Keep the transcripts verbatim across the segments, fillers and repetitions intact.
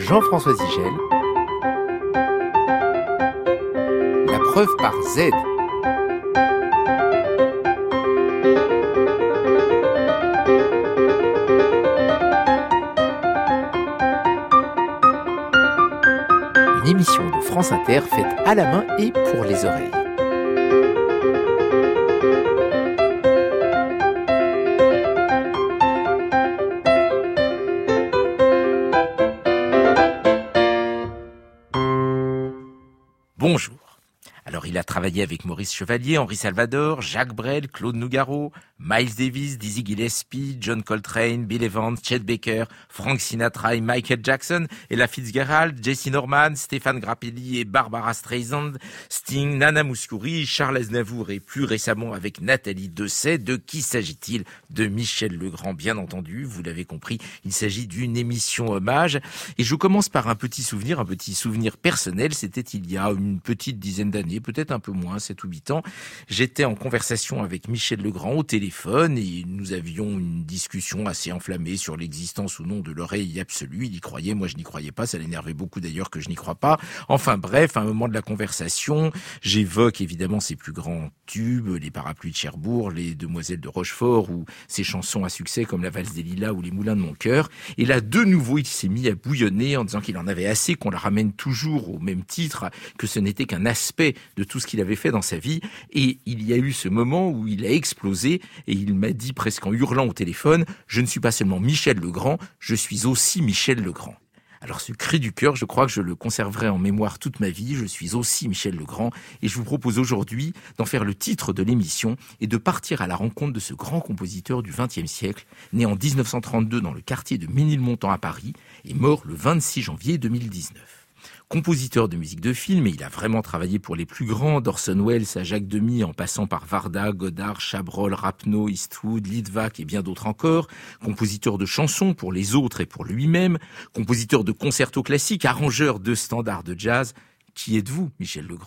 Jean-François Zigel. La preuve par Z. Une émission de France Inter faite à la main et pour les oreilles. Bonjour. Alors, il a travaillé avec Maurice Chevalier, Henri Salvador, Jacques Brel, Claude Nougaro, Miles Davis, Dizzy Gillespie, John Coltrane, Bill Evans, Chet Baker, Frank Sinatra et Michael Jackson, Ella Fitzgerald, Jesse Norman, Stéphane Grappelli et Barbara Streisand, Sting, Nana Mouskouri, Charles Aznavour et plus récemment avec Nathalie Dessay. De qui s'agit-il? De Michel Legrand, bien entendu. Vous l'avez compris, il s'agit d'une émission hommage. Et je commence par un petit souvenir, un petit souvenir personnel. C'était il y a une petite dizaine d'années, peut-être un peu moins, sept ou huit ans. J'étais en conversation avec Michel Legrand au téléphone et nous avions une discussion assez enflammée sur l'existence ou non de l'oreille absolue. Il y croyait, moi je n'y croyais pas, ça l'énervait beaucoup d'ailleurs que je n'y crois pas. Enfin bref, à un moment de la conversation, j'évoque évidemment ses plus grands tubes, les Parapluies de Cherbourg, les Demoiselles de Rochefort ou ses chansons à succès comme La Valse des Lilas ou Les Moulins de mon cœur. Et là, de nouveau, il s'est mis à bouillonner en disant qu'il en avait assez, qu'on la ramène toujours au même titre, que ce n'était qu'un aspect de tout ce qu'il avait fait dans sa vie. Et il y a eu ce moment où il a explosé et il m'a dit presque en hurlant au téléphone « Je ne suis pas seulement Michel Legrand, je suis aussi Michel Legrand ». Alors ce cri du cœur, je crois que je le conserverai en mémoire toute ma vie. Je suis aussi Michel Legrand et je vous propose aujourd'hui d'en faire le titre de l'émission et de partir à la rencontre de ce grand compositeur du vingtième siècle, né en dix-neuf cent trente-deux dans le quartier de Ménilmontant à Paris et mort le vingt-six janvier deux mille dix-neuf. Compositeur de musique de film, et il a vraiment travaillé pour les plus grands, d'Orson Welles à Jacques Demy, en passant par Varda, Godard, Chabrol, Rapneau, Eastwood, Litvak et bien d'autres encore. Compositeur de chansons pour les autres et pour lui-même. Compositeur de concertos classiques, arrangeur de standards de jazz. Qui êtes-vous, Michel Legrand ?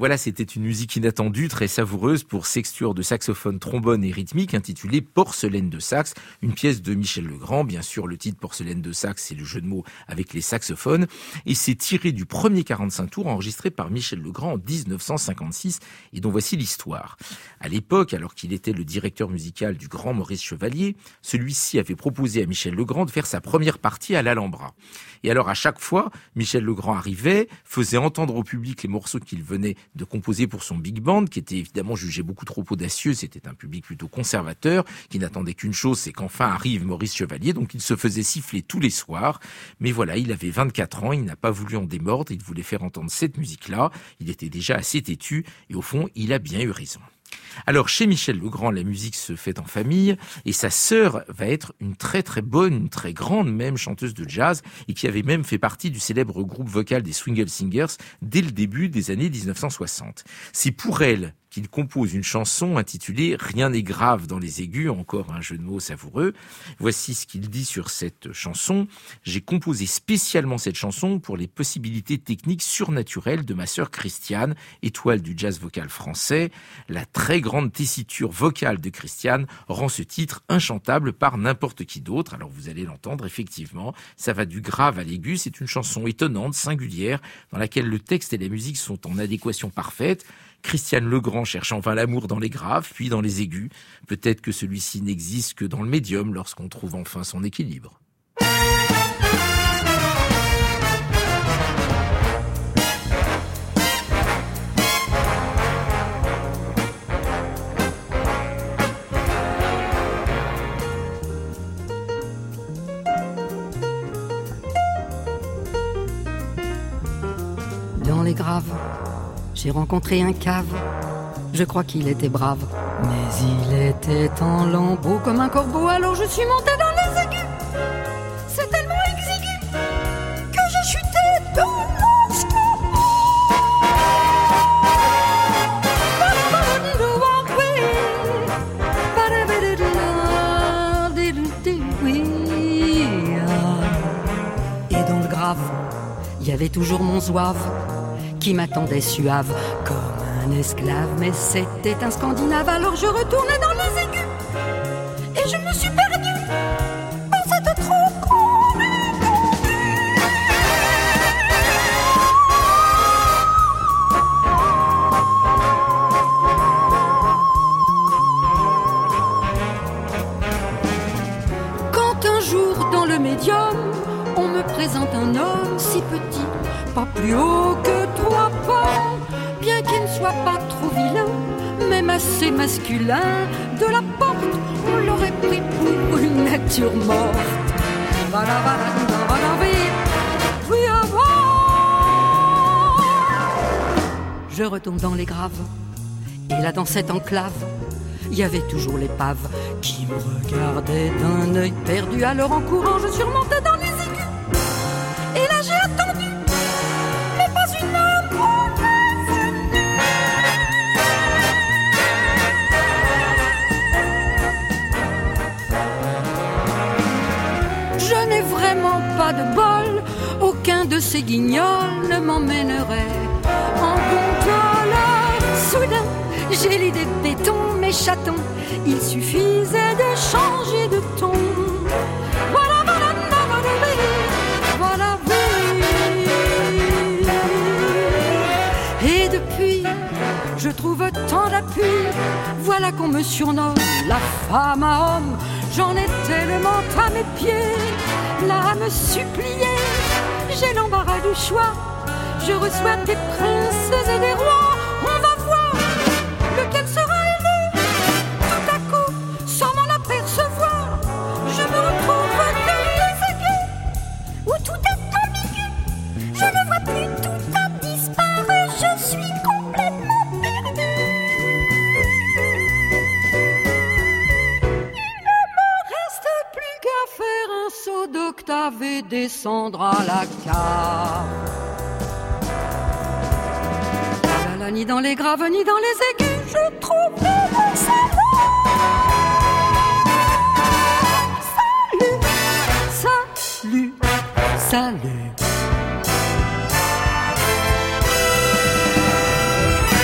Voilà, c'était une musique inattendue, très savoureuse pour sextuor de saxophone, trombone et rythmique intitulée Porcelaine de Saxe, une pièce de Michel Legrand. Bien sûr, le titre Porcelaine de Saxe, c'est le jeu de mots avec les saxophones. Et c'est tiré du premier quarante-cinq tours enregistré par Michel Legrand en dix-neuf cent cinquante-six et dont voici l'histoire. À l'époque, alors qu'il était le directeur musical du grand Maurice Chevalier, celui-ci avait proposé à Michel Legrand de faire sa première partie à l'Alhambra. Et alors, à chaque fois, Michel Legrand arrivait, faisait entendre au public les morceaux qu'il venait de composer pour son big band, qui était évidemment jugé beaucoup trop audacieux. C'était un public plutôt conservateur, qui n'attendait qu'une chose, c'est qu'enfin arrive Maurice Chevalier. Donc, il se faisait siffler tous les soirs. Mais voilà, il avait vingt-quatre ans, il n'a pas voulu en démordre, il voulait faire entendre cette musique-là. Il était déjà assez têtu, et au fond, il a bien eu raison. Alors, chez Michel Legrand, la musique se fait en famille et sa sœur va être une très très bonne, une très grande même chanteuse de jazz et qui avait même fait partie du célèbre groupe vocal des Swingle Singers dès le début des années dix-neuf cent soixante. C'est pour elle qu'il compose une chanson intitulée « Rien n'est grave dans les aigus », encore un jeu de mots savoureux. Voici ce qu'il dit sur cette chanson. « J'ai composé spécialement cette chanson pour les possibilités techniques surnaturelles de ma sœur Christiane, étoile du jazz vocal français. La très grande tessiture vocale de Christiane rend ce titre inchantable par n'importe qui d'autre. » Alors vous allez l'entendre, effectivement, ça va du grave à l'aigu. C'est une chanson étonnante, singulière, dans laquelle le texte et la musique sont en adéquation parfaite. Christiane Legrand cherche enfin l'amour dans les graves, puis dans les aigus. Peut-être que celui-ci n'existe que dans le médium lorsqu'on trouve enfin son équilibre. Dans les graves, j'ai rencontré un cave, je crois qu'il était brave, mais il était en lambeaux comme un corbeau, alors je suis montée dans les aigus. C'est tellement exigu que j'ai chuté dans mon score. Et dans le grave, il y avait toujours mon zouave qui m'attendait suave comme un esclave, mais c'était un Scandinave. Alors je retournais dans les aigus et je me suis perdue. Oh, c'était trop cool. Quand un jour dans le médium on me présente un homme si petit, pas plus haut que trois pas, bien qu'il ne soit pas trop vilain, même assez masculin. De la porte, on l'aurait pris pour une nature morte. Voilà, voilà, voilà, oui, je retourne dans les graves, et là dans cette enclave, il y avait toujours l'épave qui me regardait d'un œil perdu. Alors en courant, je suis remontée dans les aigus, et là j'ai attendu. Je n'ai vraiment pas de bol, aucun de ces guignols ne m'emmènerait en gondole. Soudain, j'ai l'idée de béton, mes chatons, il suffisait de changer de ton. Voilà, voilà, voilà, oui, voilà, oui. Et depuis, je trouve tant d'appui, voilà qu'on me surnomme la femme à homme. J'en ai tellement à mes pieds, là à me supplier. J'ai l'embarras du choix, je reçois des princes et des rois. On va voir lequel sera élu. Tout à coup, sans m'en apercevoir, je me retrouve dans les aigus, où tout est ambigu. Je ne vois plus, tout a disparu, je suis complètement perdue. D'octave et descendre à la cave. Là, là, ni dans les graves, ni dans les aigus, je trouve mon cerveau. Salut, salut, salut.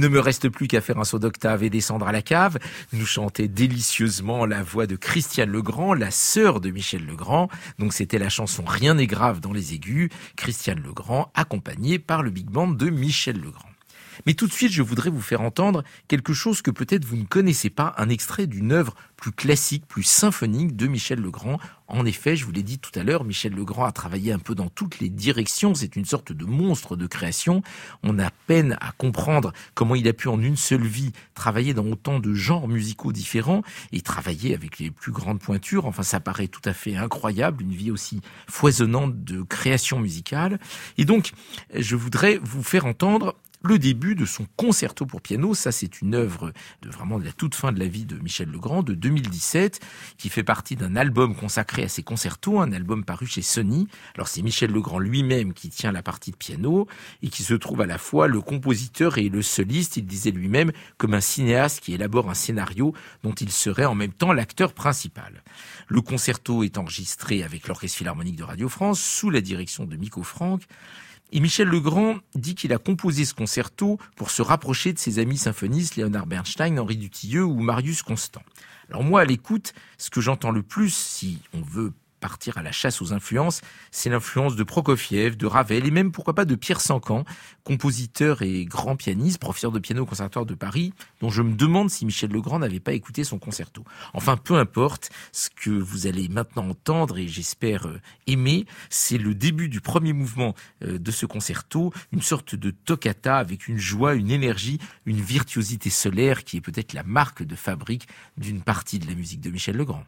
ne me reste plus qu'à faire un saut d'octave et descendre à la cave, nous chantait délicieusement la voix de Christiane Legrand, la sœur de Michel Legrand. Donc c'était la chanson Rien n'est grave dans les aigus, Christiane Legrand accompagnée par le big band de Michel Legrand. Mais tout de suite, je voudrais vous faire entendre quelque chose que peut-être vous ne connaissez pas, un extrait d'une œuvre plus classique, plus symphonique de Michel Legrand. En effet, je vous l'ai dit tout à l'heure, Michel Legrand a travaillé un peu dans toutes les directions. C'est une sorte de monstre de création. On a peine à comprendre comment il a pu en une seule vie travailler dans autant de genres musicaux différents et travailler avec les plus grandes pointures. Enfin, ça paraît tout à fait incroyable, une vie aussi foisonnante de création musicale. Et donc, je voudrais vous faire entendre le début de son concerto pour piano. Ça, c'est une œuvre de vraiment de la toute fin de la vie de Michel Legrand, de deux mille dix-sept, qui fait partie d'un album consacré à ses concertos, un album paru chez Sony. Alors, c'est Michel Legrand lui-même qui tient la partie de piano et qui se trouve à la fois le compositeur et le soliste. Il disait lui-même comme un cinéaste qui élabore un scénario dont il serait en même temps l'acteur principal. Le concerto est enregistré avec l'Orchestre Philharmonique de Radio France sous la direction de Miko Franck. Et Michel Legrand dit qu'il a composé ce concerto pour se rapprocher de ses amis symphonistes Léonard Bernstein, Henri Dutilleux ou Marius Constant. Alors moi, à l'écoute, ce que j'entends le plus, si on veut partir à la chasse aux influences, c'est l'influence de Prokofiev, de Ravel et même, pourquoi pas, de Pierre Sancan, compositeur et grand pianiste, professeur de piano au Conservatoire de Paris, dont je me demande si Michel Legrand n'avait pas écouté son concerto. Enfin, peu importe, ce que vous allez maintenant entendre, et j'espère euh, aimer, c'est le début du premier mouvement euh, de ce concerto, une sorte de toccata avec une joie, une énergie, une virtuosité solaire qui est peut-être la marque de fabrique d'une partie de la musique de Michel Legrand.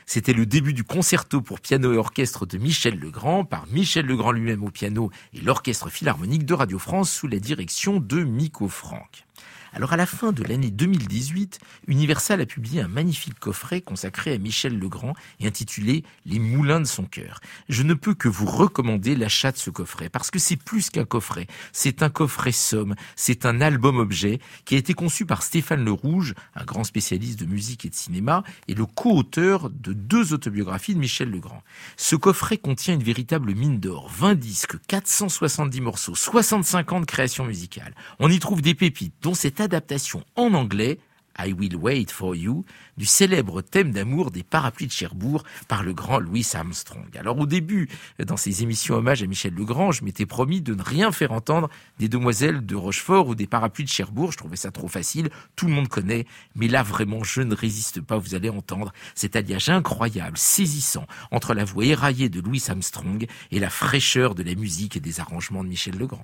C'était le début du concerto pour piano et orchestre de Michel Legrand, par Michel Legrand lui-même au piano et l'Orchestre Philharmonique de Radio France sous la direction de Miko Franck. Alors à la fin de l'année deux mille dix-huit, Universal a publié un magnifique coffret consacré à Michel Legrand et intitulé « Les moulins de son cœur ». Je ne peux que vous recommander l'achat de ce coffret parce que c'est plus qu'un coffret, c'est un coffret somme, c'est un album-objet qui a été conçu par Stéphane Le Rouge, un grand spécialiste de musique et de cinéma et le co-auteur de deux autobiographies de Michel Legrand. Ce coffret contient une véritable mine d'or, vingt disques, quatre cent soixante-dix morceaux, soixante-cinq ans de création musicale. On y trouve des pépites dont cette adaptation en anglais, I Will Wait For You, du célèbre thème d'amour des Parapluies de Cherbourg par le grand Louis Armstrong. Alors au début, dans ces émissions hommage à Michel Legrand, je m'étais promis de ne rien faire entendre des Demoiselles de Rochefort ou des Parapluies de Cherbourg, je trouvais ça trop facile, tout le monde connaît, mais là vraiment je ne résiste pas, vous allez entendre cet alliage incroyable, saisissant, entre la voix éraillée de Louis Armstrong et la fraîcheur de la musique et des arrangements de Michel Legrand.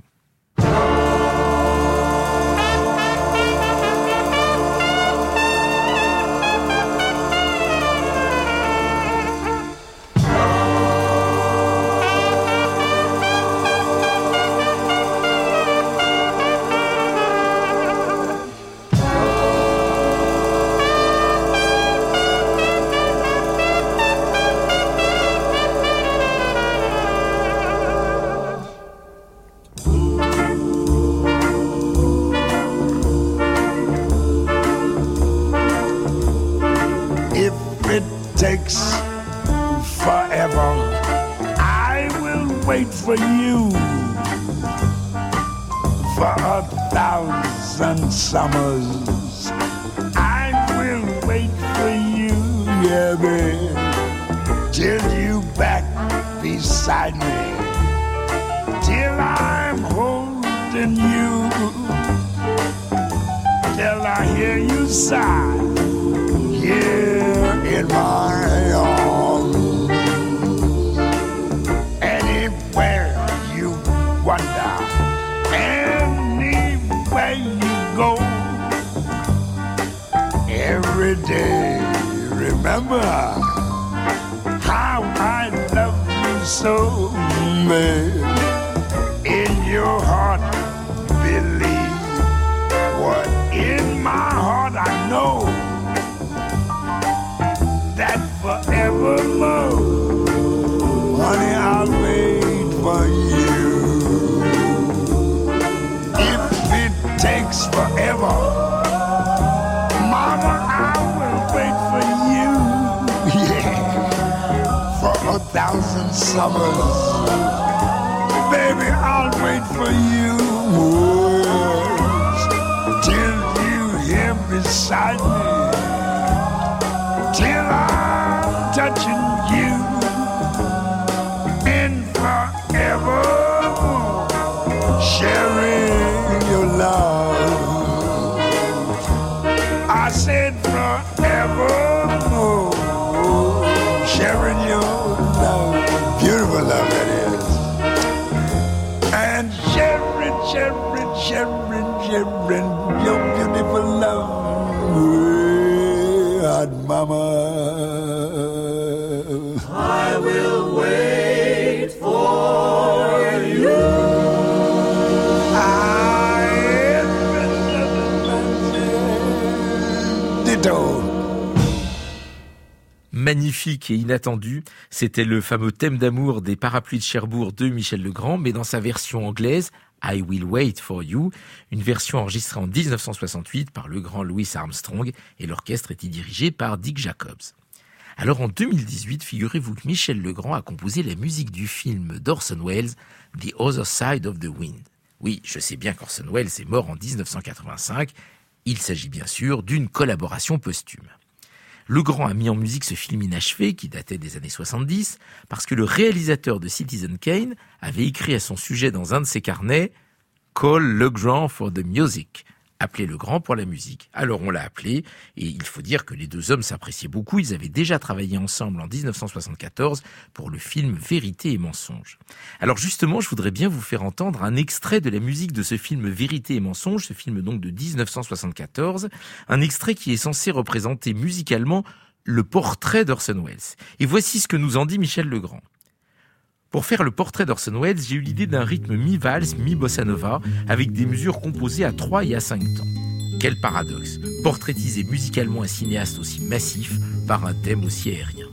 Summers, I will wait for you, yeah, babe, till you back beside me, till I'm holding you, till I hear you sigh here in my arms. Anywhere you wander, anywhere you go, every day, remember how I love you so, babe. In your heart, believe what in my heart I know, that forevermore, honey, I'll wait for you. If it takes forever, a thousand summers, baby, I'll wait for you, till you here beside me, till I'm touching you, and forever sharing your love. I said forevermore, sharing your love, beautiful love that is, and sharing, sharing, sharing, sharing your beautiful love, with mama. I will wait for you. I am Ditto. Magnifique et inattendu, c'était le fameux thème d'amour des Parapluies de Cherbourg de Michel Legrand, mais dans sa version anglaise, I Will Wait For You, une version enregistrée en dix-neuf cent soixante-huit par le grand Louis Armstrong, et l'orchestre était dirigé par Dick Jacobs. Alors en deux mille dix-huit, figurez-vous que Michel Legrand a composé la musique du film d'Orson Welles, The Other Side of the Wind. Oui, je sais bien qu'Orson Welles est mort en dix-neuf cent quatre-vingt-cinq, il s'agit bien sûr d'une collaboration posthume. Legrand a mis en musique ce film inachevé qui datait des années soixante-dix parce que le réalisateur de Citizen Kane avait écrit à son sujet dans un de ses carnets « Call Legrand for the music ». Appelé Legrand pour la musique. Alors on l'a appelé, et il faut dire que les deux hommes s'appréciaient beaucoup. Ils avaient déjà travaillé ensemble en dix-neuf cent soixante-quatorze pour le film Vérité et mensonge. Alors justement, je voudrais bien vous faire entendre un extrait de la musique de ce film Vérité et mensonge, ce film donc de dix-neuf cent soixante-quatorze, un extrait qui est censé représenter musicalement le portrait d'Orson Welles. Et voici ce que nous en dit Michel Legrand. Pour faire le portrait d'Orson Welles, j'ai eu l'idée d'un rythme mi-valse, mi-bossa nova, avec des mesures composées à trois et à cinq temps. Quel paradoxe, portraitiser musicalement un cinéaste aussi massif par un thème aussi aérien.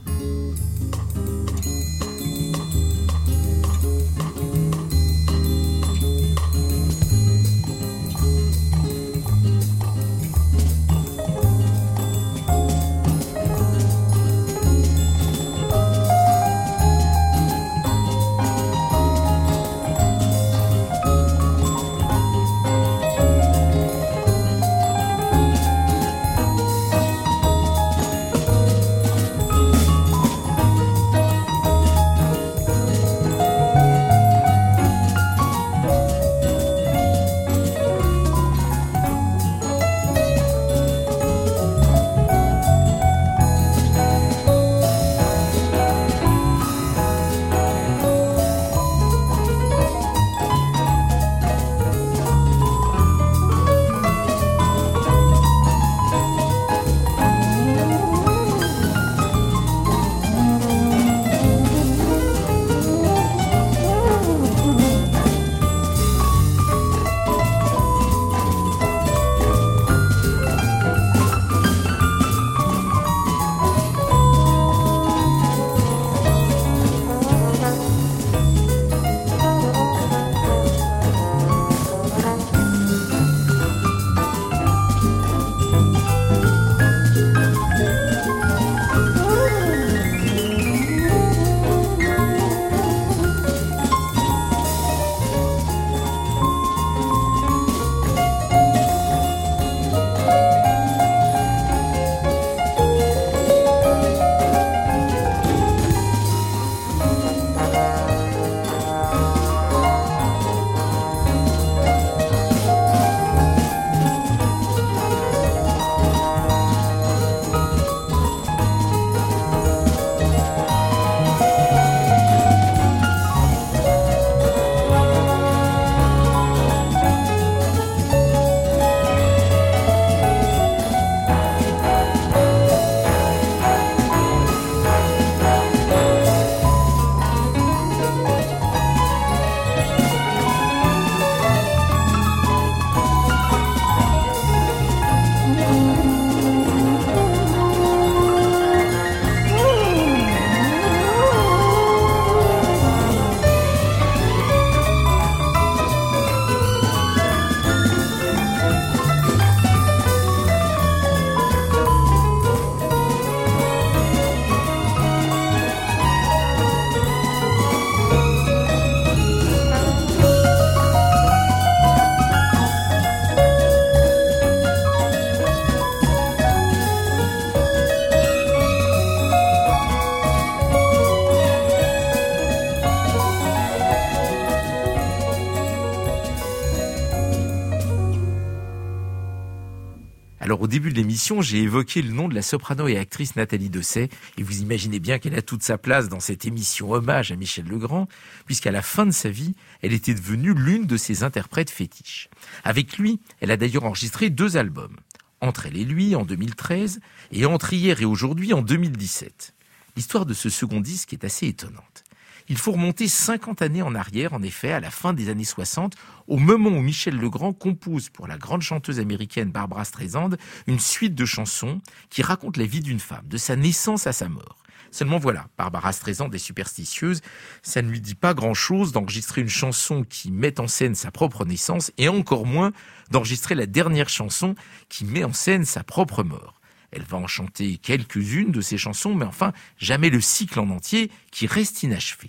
Alors au début de l'émission, j'ai évoqué le nom de la soprano et actrice Nathalie Dessay, et vous imaginez bien qu'elle a toute sa place dans cette émission hommage à Michel Legrand, puisqu'à la fin de sa vie, elle était devenue l'une de ses interprètes fétiches. Avec lui, elle a d'ailleurs enregistré deux albums, Entre elle et lui en deux mille treize et Entre hier et aujourd'hui en deux mille dix-sept. L'histoire de ce second disque est assez étonnante. Il faut remonter cinquante années en arrière, en effet, à la fin des années soixante, au moment où Michel Legrand compose pour la grande chanteuse américaine Barbra Streisand une suite de chansons qui racontent la vie d'une femme, de sa naissance à sa mort. Seulement voilà, Barbra Streisand est superstitieuse, ça ne lui dit pas grand-chose d'enregistrer une chanson qui met en scène sa propre naissance, et encore moins d'enregistrer la dernière chanson qui met en scène sa propre mort. Elle va en chanter quelques-unes de ces chansons, mais enfin, jamais le cycle en entier qui reste inachevé.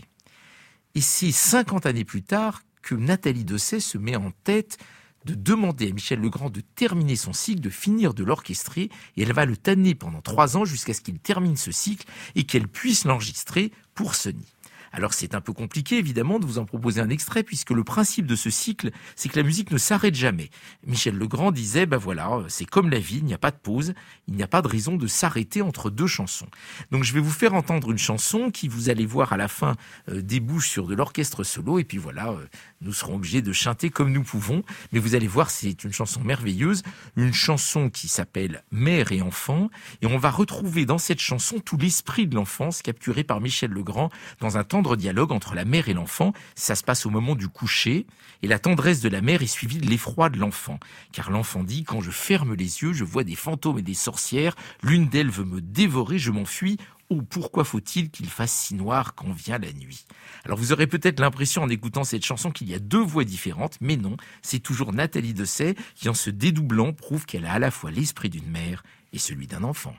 Et c'est cinquante années plus tard que Nathalie Dessay se met en tête de demander à Michel Legrand de terminer son cycle, de finir de l'orchestrer, et elle va le tanner pendant trois ans jusqu'à ce qu'il termine ce cycle et qu'elle puisse l'enregistrer pour Sony. Alors c'est un peu compliqué évidemment de vous en proposer un extrait puisque le principe de ce cycle, c'est que la musique ne s'arrête jamais. Michel Legrand disait, ben voilà, c'est comme la vie, il n'y a pas de pause, il n'y a pas de raison de s'arrêter entre deux chansons. Donc je vais vous faire entendre une chanson qui, vous allez voir à la fin, euh, débouche sur de l'orchestre solo et puis voilà, euh, nous serons obligés de chanter comme nous pouvons, mais vous allez voir, c'est une chanson merveilleuse, une chanson qui s'appelle Mère et enfant, et on va retrouver dans cette chanson tout l'esprit de l'enfance capturé par Michel Legrand dans un tendre dialogue entre la mère et l'enfant. Ça se passe au moment du coucher, et la tendresse de la mère est suivie de l'effroi de l'enfant, car l'enfant dit « Quand je ferme les yeux, je vois des fantômes et des sorcières, l'une d'elles veut me dévorer, je m'enfuis. Oh, pourquoi faut-il qu'il fasse si noir quand vient la nuit ?» Alors vous aurez peut-être l'impression en écoutant cette chanson qu'il y a deux voix différentes, mais non, c'est toujours Nathalie Dessay qui, en se dédoublant, prouve qu'elle a à la fois l'esprit d'une mère et celui d'un enfant.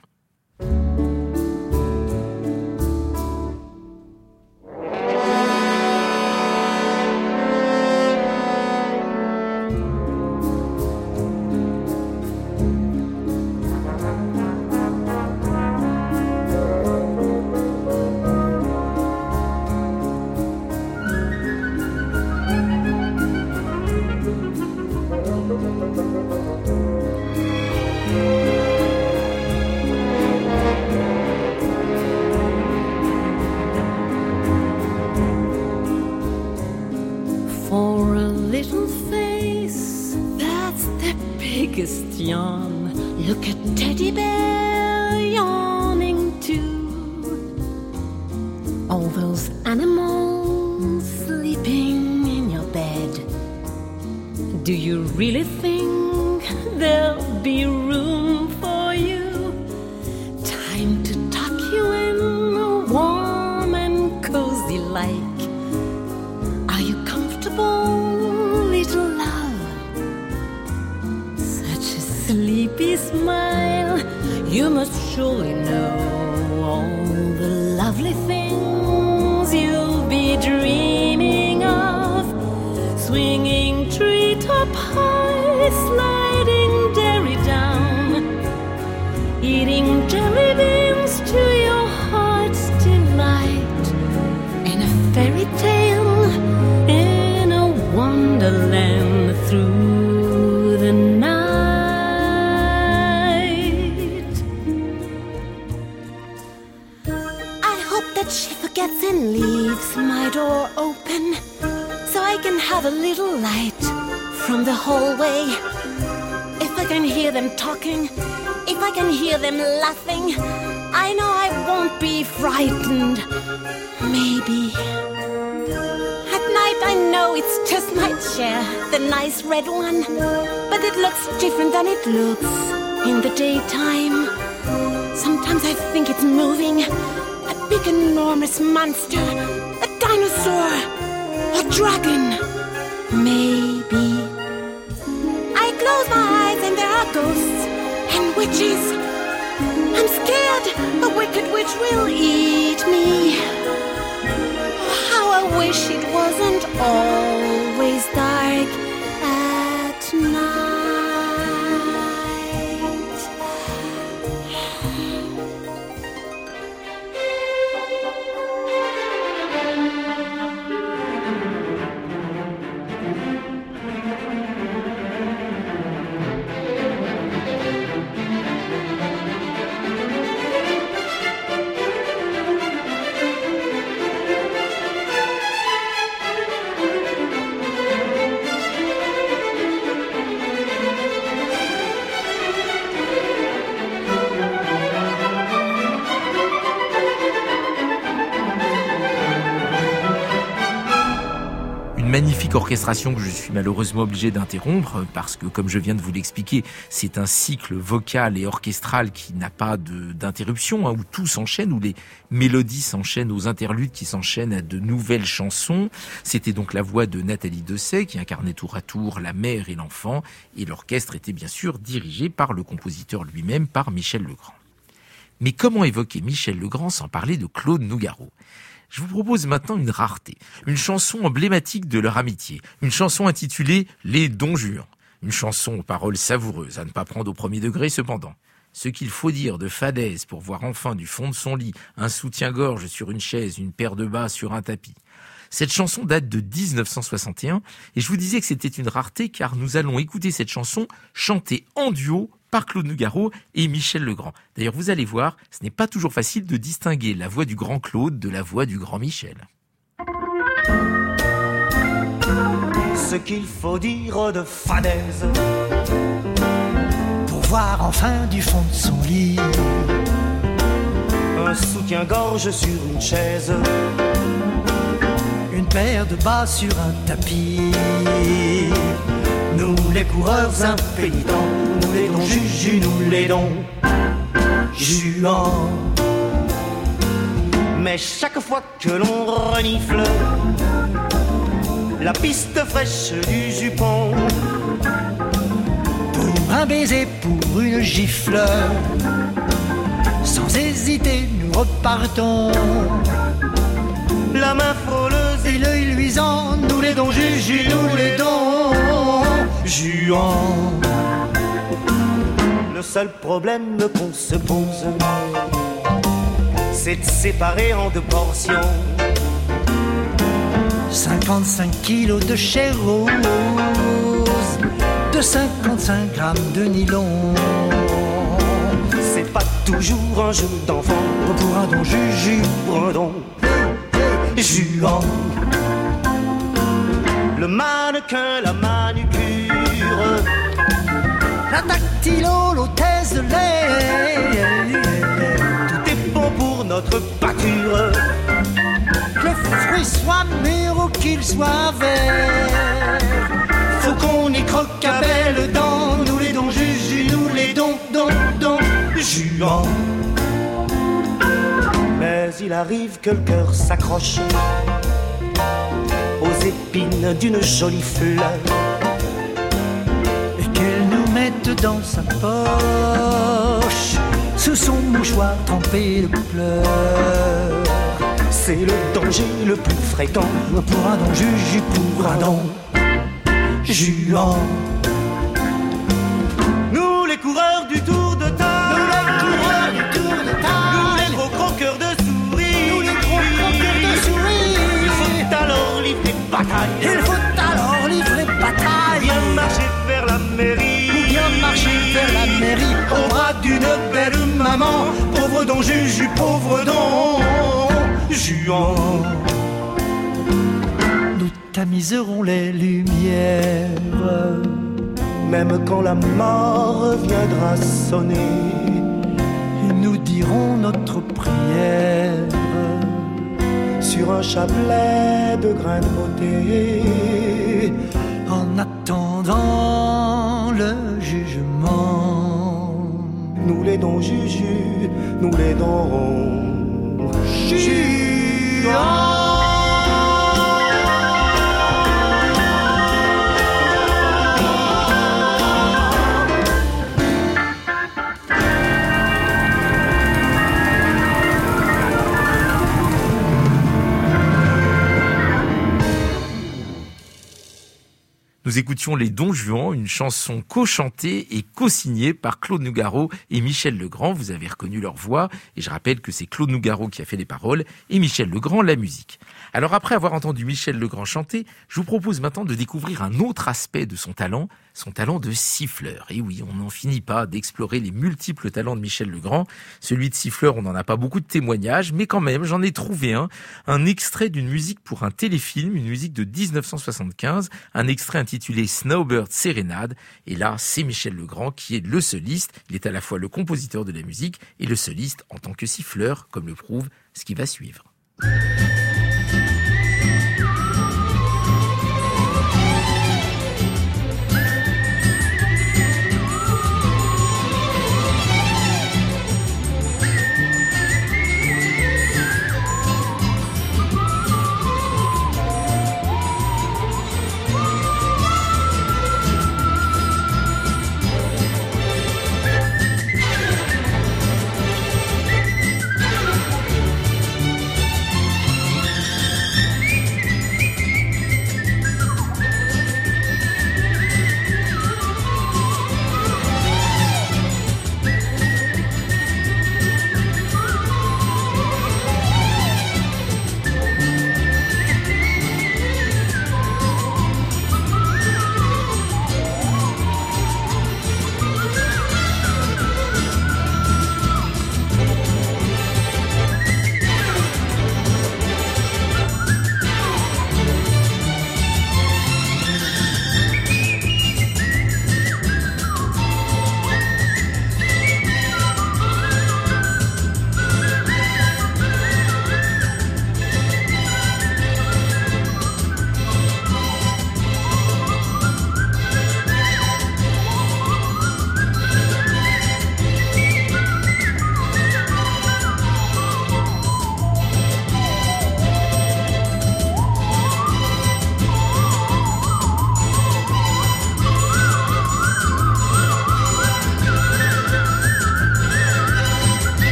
For a little face, that's the biggest yawn. Look at Teddy Bear yawning too. All those animals sleeping in your bed. Do you really think there'll be room for you? Time to tuck you in warm and cozy like. Little love, such a sleepy smile. You must surely know all the lovely things you'll be dreaming of. Swinging treetop high, sliding dairy down, eating jelly beans to your heart's delight. In a fairy tale, wonderland through the night. I hope that she forgets and leaves my door open so I can have a little light from the hallway. If I can hear them talking, if I can hear them laughing, I know I won't be frightened. Maybe I know it's just my chair, the nice red one, but it looks different than it looks in the daytime. Sometimes I think it's moving, a big enormous monster, a dinosaur, a dragon, maybe. I close my eyes and there are ghosts and witches. I'm scared a wicked witch will eat me. I wish it wasn't always dark at night. Magnifique orchestration que je suis malheureusement obligé d'interrompre parce que, comme je viens de vous l'expliquer, c'est un cycle vocal et orchestral qui n'a pas de, d'interruption, hein, où tout s'enchaîne, où les mélodies s'enchaînent aux interludes qui s'enchaînent à de nouvelles chansons. C'était donc la voix de Nathalie Dessay qui incarnait tour à tour la mère et l'enfant, et l'orchestre était bien sûr dirigé par le compositeur lui-même, par Michel Legrand. Mais comment évoquer Michel Legrand sans parler de Claude Nougaro ? Je vous propose maintenant une rareté, une chanson emblématique de leur amitié, une chanson intitulée « Les Don Juan », une chanson aux paroles savoureuses, à ne pas prendre au premier degré cependant. Ce qu'il faut dire de fadaise pour voir enfin du fond de son lit un soutien-gorge sur une chaise, une paire de bas sur un tapis. Cette chanson date de dix-neuf cent soixante et un et je vous disais que c'était une rareté car nous allons écouter cette chanson chantée en duo par Claude Nougaro et Michel Legrand. D'ailleurs, vous allez voir, ce n'est pas toujours facile de distinguer la voix du grand Claude de la voix du grand Michel. Ce qu'il faut dire de fadaise pour voir enfin du fond de son lit un soutien-gorge sur une chaise, une paire de bas sur un tapis. Nous les coureurs impénitents, nous les dons juju, nous les dons juants. Mais chaque fois que l'on renifle la piste fraîche du jupon, pour un baiser, pour une gifle, sans hésiter nous repartons, la main frôleuse et l'œil luisant, nous les dons juju, nous les dons juants. Le seul problème qu'on se pose, c'est de séparer en deux portions cinquante-cinq kilos de chair rose, de cinquante-cinq grammes de nylon. C'est pas toujours un jeu d'enfant pour un don juju, pour un don juant. Le mannequin, la manucure, la dactylo, l'hôtesse de l'air, tout est bon pour notre pâture. Que le fruit soit mûr ou qu'il soit vert, faut qu'on y croque à belles dents. Nous les dons juju, nous les dons, dons, dons juants. Mais il arrive que le cœur s'accroche aux épines d'une jolie fleur et qu'elle nous mette dans sa poche sous son mouchoir trempé de pleurs. C'est le danger le plus fréquent pour un don juju, pour un don juant. Nous les coureurs du tour de table, nous les coureurs du tour de table, nous les gros croqueurs de souris, nous les gros croqueurs de souris. Il faut alors livrer bataille, il faut alors livrer bataille. Bien marcher vers la mairie, ou bien marcher vers la mairie, au bras d'une belle maman. Pauvre don juju, pauvre don juant. Nous tamiserons les lumières, même quand la mort viendra sonner, et nous dirons notre prière sur un chapelet de grains de beauté, en attendant le jugement. Nous les dons juju, nous les dons juants. Nous écoutions Les Don Juan, une chanson co-chantée et co-signée par Claude Nougaro et Michel Legrand. Vous avez reconnu leur voix et je rappelle que c'est Claude Nougaro qui a fait les paroles et Michel Legrand la musique. Alors après avoir entendu Michel Legrand chanter, je vous propose maintenant de découvrir un autre aspect de son talent, son talent de siffleur. Et oui, on n'en finit pas d'explorer les multiples talents de Michel Legrand. Celui de siffleur, on n'en a pas beaucoup de témoignages, mais quand même, j'en ai trouvé un, un extrait d'une musique pour un téléfilm, une musique de dix-neuf cent soixante-quinze, un extrait intitulé Snowbird Serenade. Et là, c'est Michel Legrand qui est le soliste. Il est à la fois le compositeur de la musique et le soliste en tant que siffleur, comme le prouve ce qui va suivre.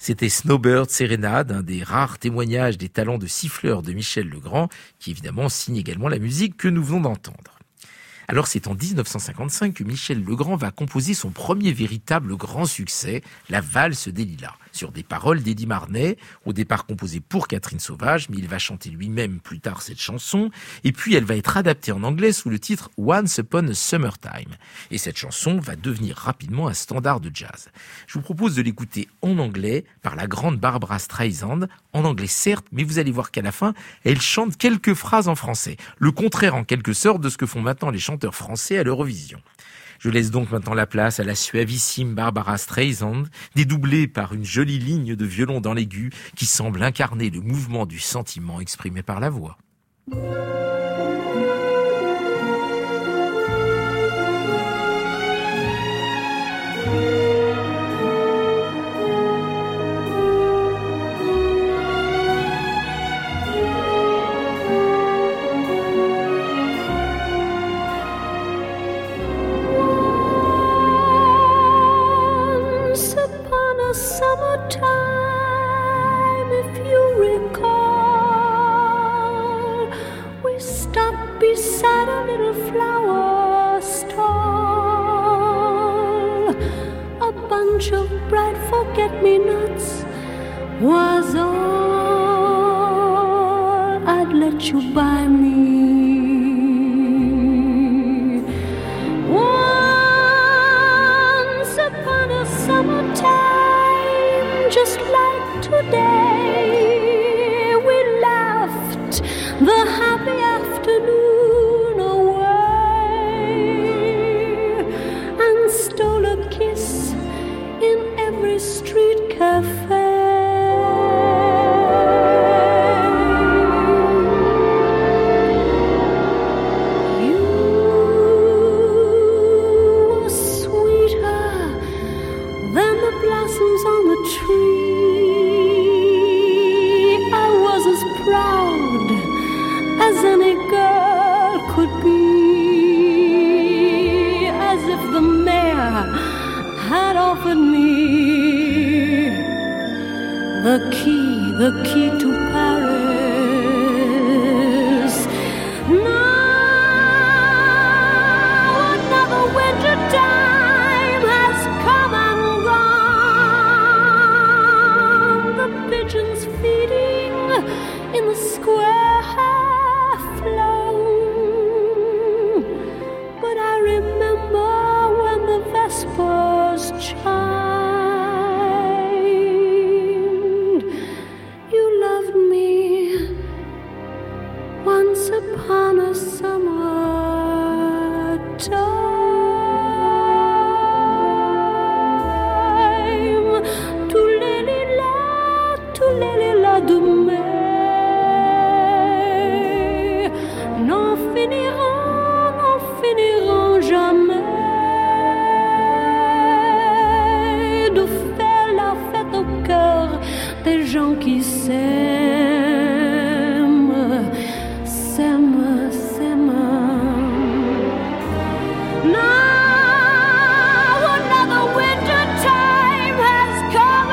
C'était Snowbird Sérénade, un des rares témoignages des talents de siffleur de Michel Legrand, qui évidemment signe également la musique que nous venons d'entendre. Alors c'est en dix-neuf cent cinquante-cinq que Michel Legrand va composer son premier véritable grand succès, la Valse des Lilas, sur des paroles d'Eddie Marnay, au départ composée pour Catherine Sauvage, mais il va chanter lui-même plus tard cette chanson, et puis elle va être adaptée en anglais sous le titre Once Upon a Summertime. Et cette chanson va devenir rapidement un standard de jazz. Je vous propose de l'écouter en anglais par la grande Barbra Streisand, en anglais certes, mais vous allez voir qu'à la fin, elle chante quelques phrases en français, le contraire en quelque sorte de ce que font maintenant les chanteurs français à l'Eurovision. Je laisse donc maintenant la place à la suavissime Barbra Streisand, dédoublée par une jolie ligne de violon dans l'aigu qui semble incarner le mouvement du sentiment exprimé par la voix. Beside a little flower stall, a bunch of bright forget-me-nots was all I'd let you buy me. Once upon a summertime, just like today, we laughed the happy afternoon stole a kiss in every street cafe. You were sweeter than the blossoms on the tree. I was as proud as any girl could be. The mayor had offered me the key, the key to Paris. Now another winter time has come and gone. The pigeons feeding in the square have flown, but I remember vespers chimed. You loved me once upon a summer time. Toulé-li-la, toulé-li-la de mai, n'en finiront, n'en finiront jamais. Des gens qui s'aiment, s'aiment, s'aiment. Now another winter time has come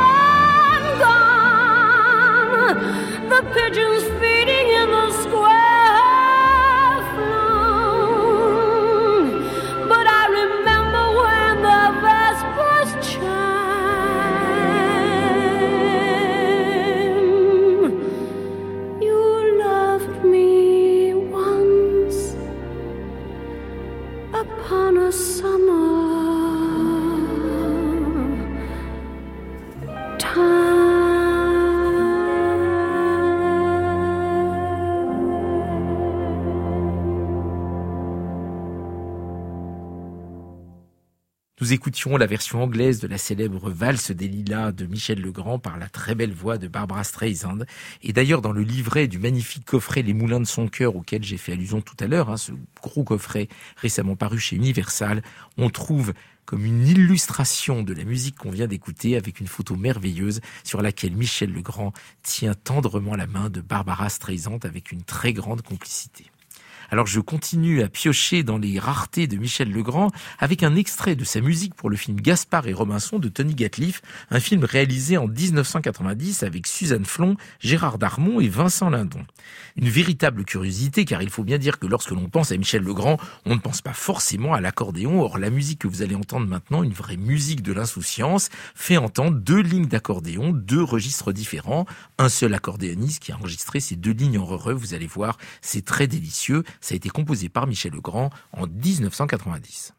and gone. The pigeons feeding in the square have flown, but I remember when the vespers chimed. Upon a summer time. Nous écoutions la version anglaise de la célèbre Valse des Lilas de Michel Legrand par la très belle voix de Barbra Streisand. Et d'ailleurs, dans le livret du magnifique coffret Les Moulins de son cœur, auquel j'ai fait allusion tout à l'heure, hein, ce gros coffret récemment paru chez Universal, on trouve comme une illustration de la musique qu'on vient d'écouter avec une photo merveilleuse sur laquelle Michel Legrand tient tendrement la main de Barbra Streisand avec une très grande complicité. Alors je continue à piocher dans les raretés de Michel Legrand avec un extrait de sa musique pour le film Gaspard et Robinson de Tony Gatliff, un film réalisé en dix-neuf cent quatre-vingt-dix avec Suzanne Flon, Gérard Darmon et Vincent Lindon. Une véritable curiosité, car il faut bien dire que lorsque l'on pense à Michel Legrand, on ne pense pas forcément à l'accordéon. Or la musique que vous allez entendre maintenant, une vraie musique de l'insouciance, fait entendre deux lignes d'accordéon, deux registres différents, un seul accordéoniste qui a enregistré ces deux lignes en re-re. Vous allez voir, c'est très délicieux. Ça a été composé par Michel Legrand en dix-neuf cent quatre-vingt-dix.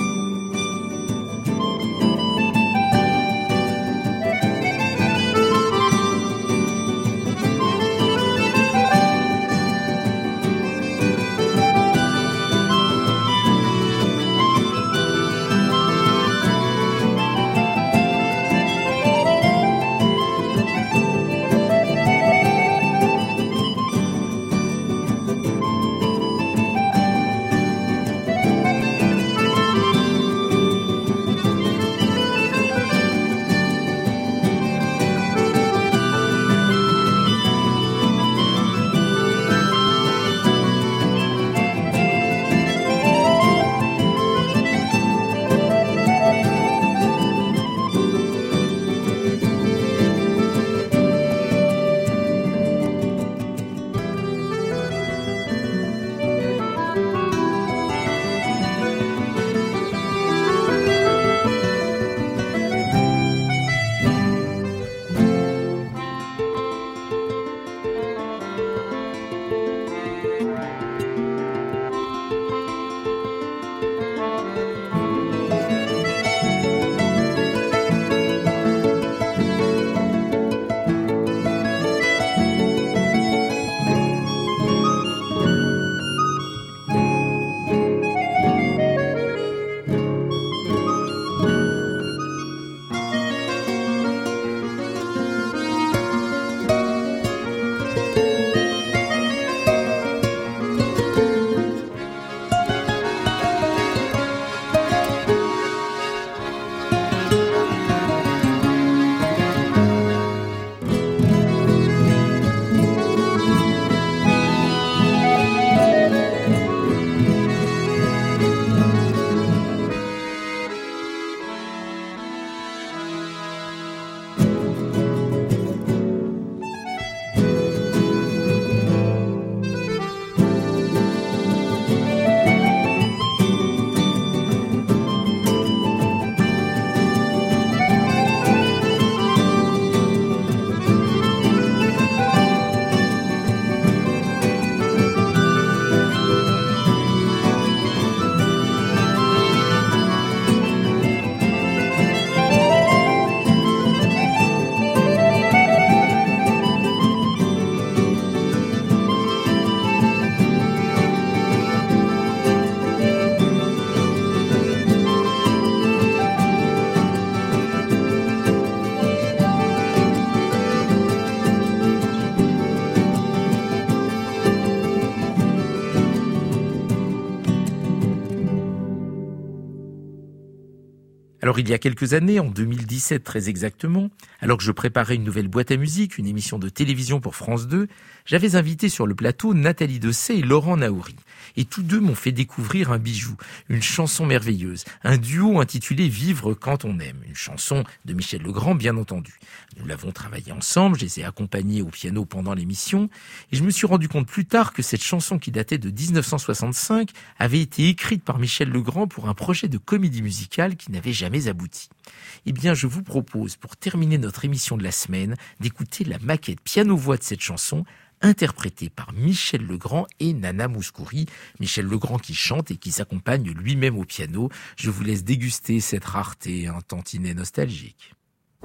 Alors il y a quelques années, en deux mille dix-sept très exactement, alors que je préparais une nouvelle boîte à musique, une émission de télévision pour France deux, j'avais invité sur le plateau Nathalie Dessay et Laurent Naouri. Et tous deux m'ont fait découvrir un bijou, une chanson merveilleuse, un duo intitulé « Vivre quand on aime », une chanson de Michel Legrand bien entendu. Nous l'avons travaillé ensemble, je les ai accompagnés au piano pendant l'émission, et je me suis rendu compte plus tard que cette chanson qui datait de dix-neuf cent soixante-cinq avait été écrite par Michel Legrand pour un projet de comédie musicale qui n'avait jamais abouti. Eh bien, je vous propose, pour terminer notre émission de la semaine, d'écouter la maquette piano-voix de cette chanson, interprétée par Michel Legrand et Nana Mouskouri. Michel Legrand qui chante et qui s'accompagne lui-même au piano. Je vous laisse déguster cette rareté un tantinet nostalgique.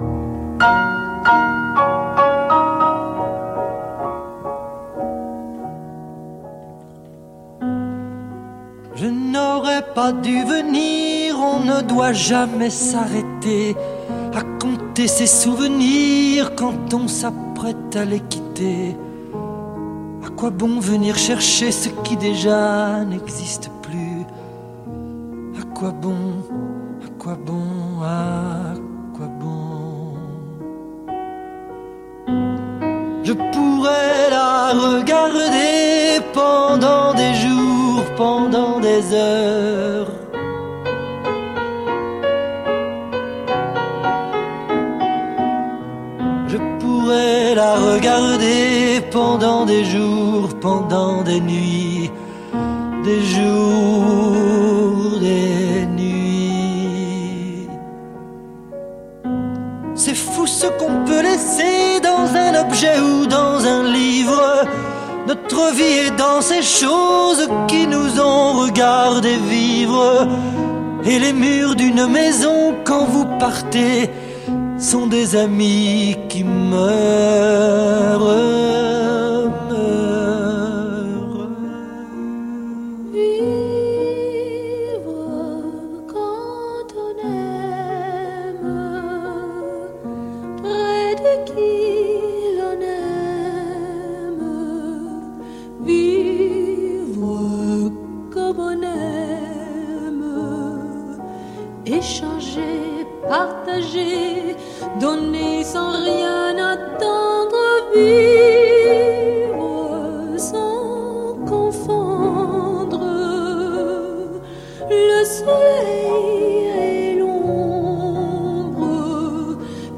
Je n'aurais pas dû venir, on ne doit jamais s'arrêter à compter ses souvenirs quand on s'apprête à les quitter. À quoi bon venir chercher ce qui déjà n'existe plus? À quoi bon, à quoi bon, à quoi bon? Je pourrais la regarder pendant des jours pendant des heures. Je pourrais la regarder pendant des jours, pendant des nuits, des jours, des nuits. C'est fou ce qu'on peut laisser dans un objet ou dans un livre. Notre vie est dans ces choses qui nous ont regardé vivre. Et les murs d'une maison, quand vous partez, sont des amis qui meurent, meurent. Vivre quand on aime, près de qui l'on aime. Vivre comme on aime, échanger, partager, donner sans rien attendre, vivre sans confondre le soleil et l'ombre,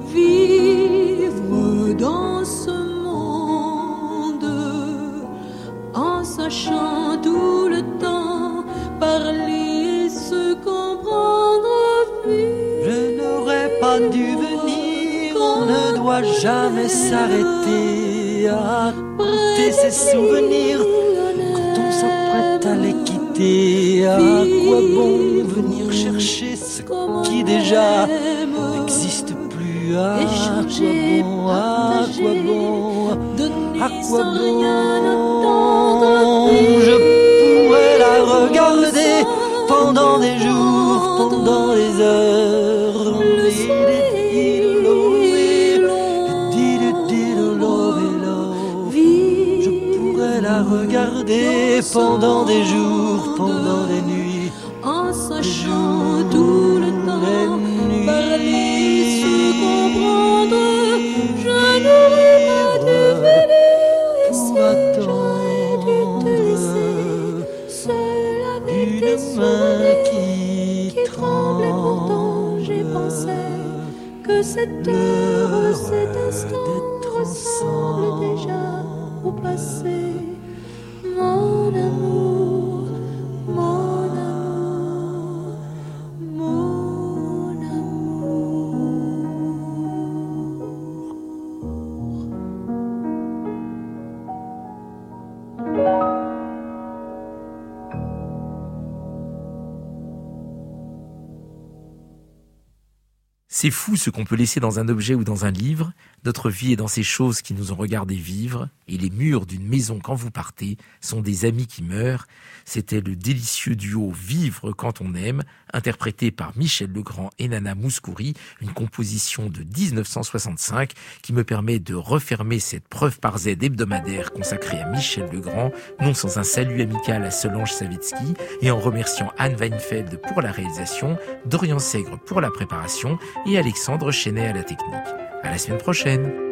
vivre dans ce monde en sachant tout le temps parler et se comprendre. Je n'aurais pas dû venir, on ne doit jamais s'arrêter à compter ses souvenirs quand on s'apprête à les quitter. À quoi bon venir chercher ce qui déjà n'existe plus? À quoi bon, à quoi bon, à quoi bon? Je pourrais la regarder pendant des jours, pendant des heures. Je pourrais la regarder pendant des jours, pendant des nuits, en sachant tout le temps parler, se comprendre. Je n'aurais pas dû venir ici, j'aurais dû te laisser seul avec tes souvenirs qui tremblaient. Pourtant j'ai pensé que cette heure, cet instant ressemble déjà au passé. Mon amour, mon amour, mon C'est fou ce qu'on peut laisser dans un objet ou dans un livre. Notre vie est dans ces choses qui nous ont regardé vivre, et les murs d'une maison quand vous partez sont des amis qui meurent. C'était le délicieux duo Vivre quand on aime, interprété par Michel Legrand et Nana Mouskouri, une composition de dix-neuf cent soixante-cinq qui me permet de refermer cette preuve par Z hebdomadaire consacrée à Michel Legrand, non sans un salut amical à Solange Savetsky, et en remerciant Anne Weinfeld pour la réalisation, Dorian Sègre pour la préparation et Alexandre Chenet à la technique. À la semaine prochaine.